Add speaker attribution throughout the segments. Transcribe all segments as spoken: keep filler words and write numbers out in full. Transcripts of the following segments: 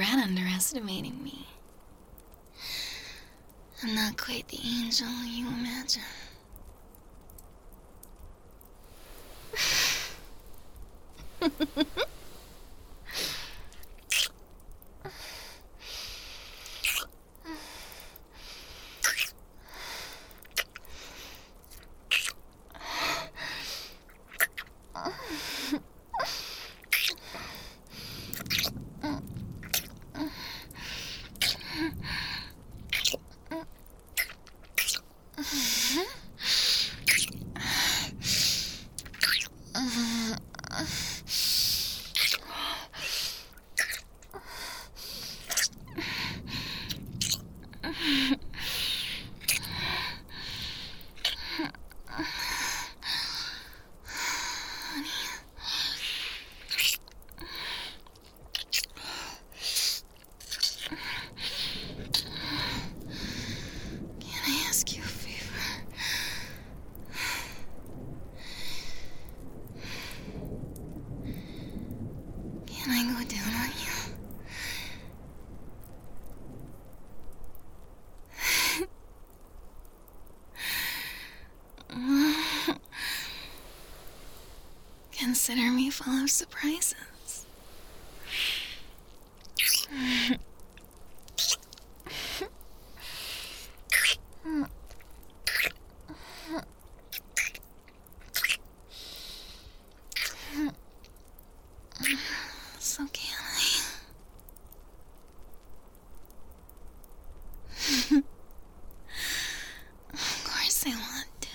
Speaker 1: regret underestimating me. I'm not quite the angel you imagine. Can I go down on you? Consider me full of surprises. So can I? Of course I want to.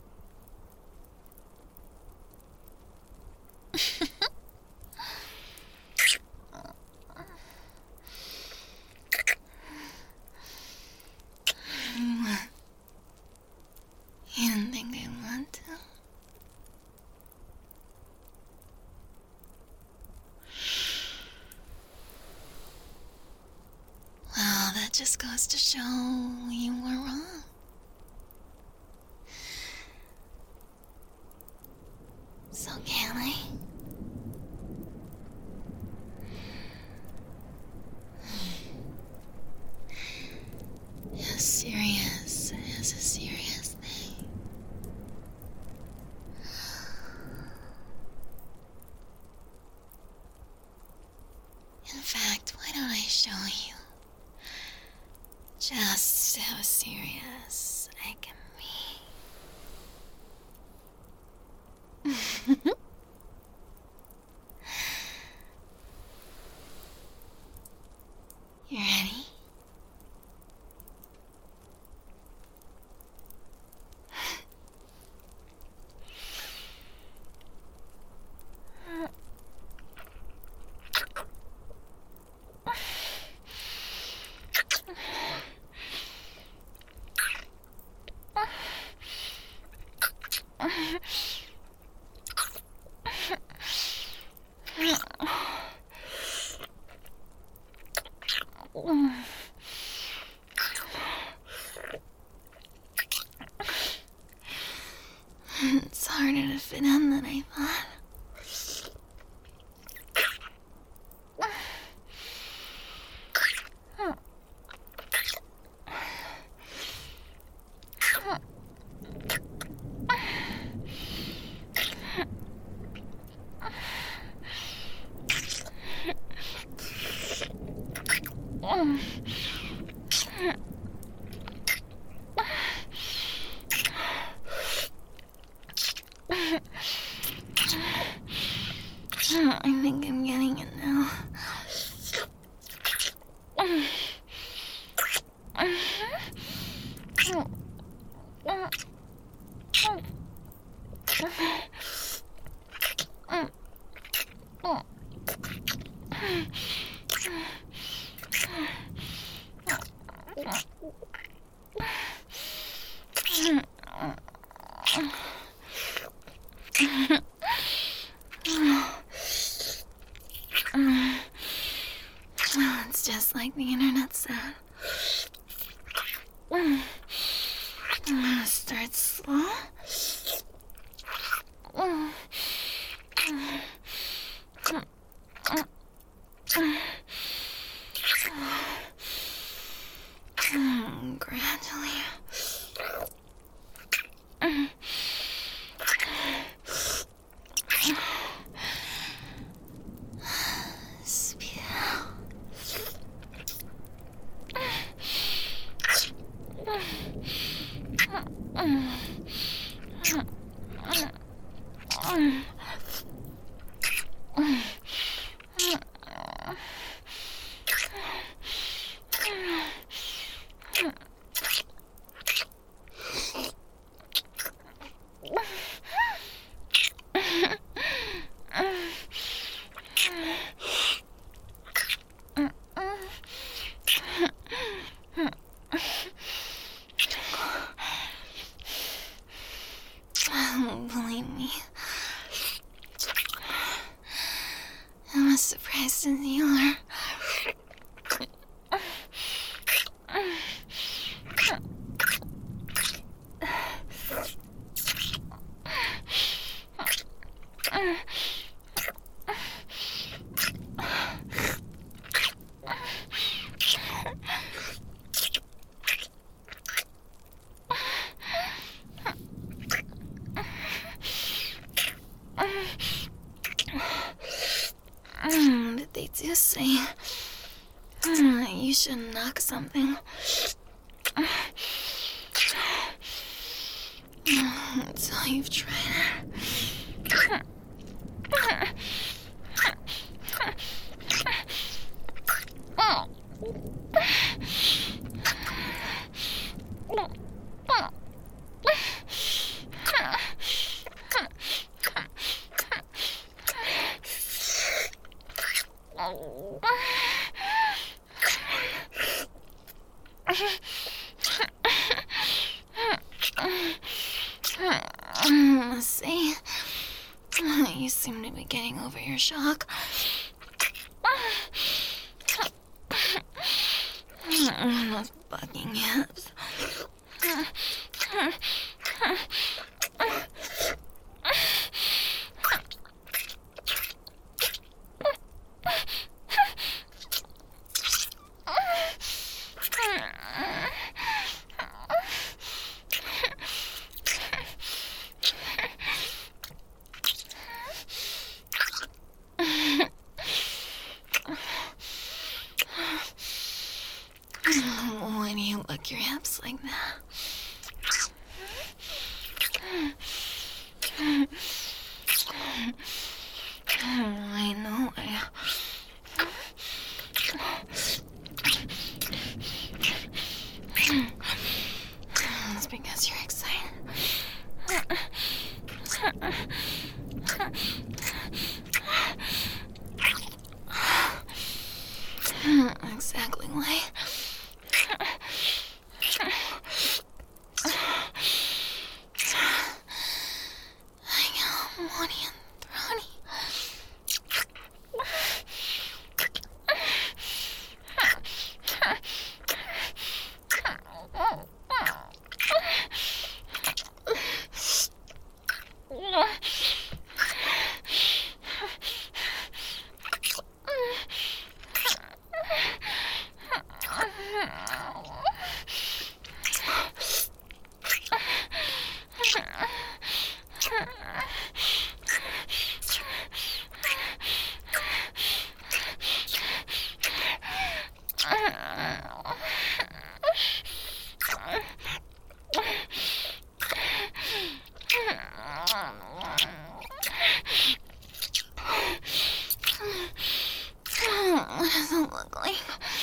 Speaker 1: You didn't think I want to? Well, that just goes to show you were wrong. So can I? As serious as a serious thing. In fact, why don't I show you just how serious I can be? You ready? It's harder to fit in than I thought. I think I'm getting it now. Well, it's just like the internet said. I'm gonna start slow. Believe me, I'm as surprised as you are. Mm, but they do say mm, you should knock something. Mm, so you've tried it. See, you seem to be getting over your shock. Those bugging hips. Why do you look your hips like that? I know I... It's because you're excited. Exactly why. I got money and throaty. What does it look like?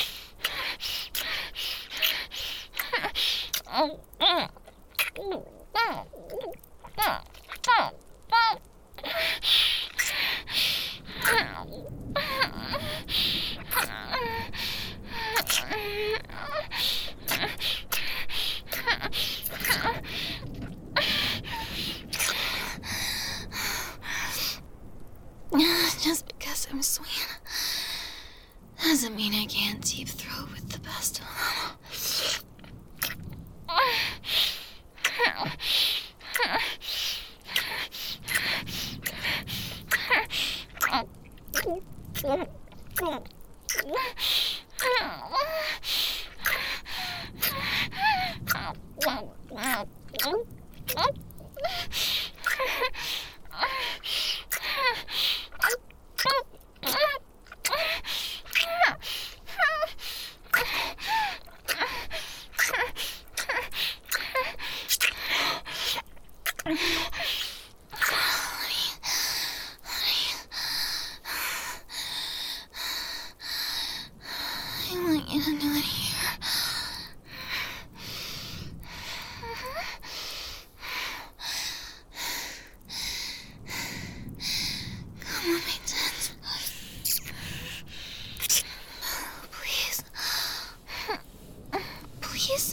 Speaker 1: Just because I'm sweet doesn't mean I can't deep throat with the best of them. I want you to do it here. Come on, my tits. Please. Please.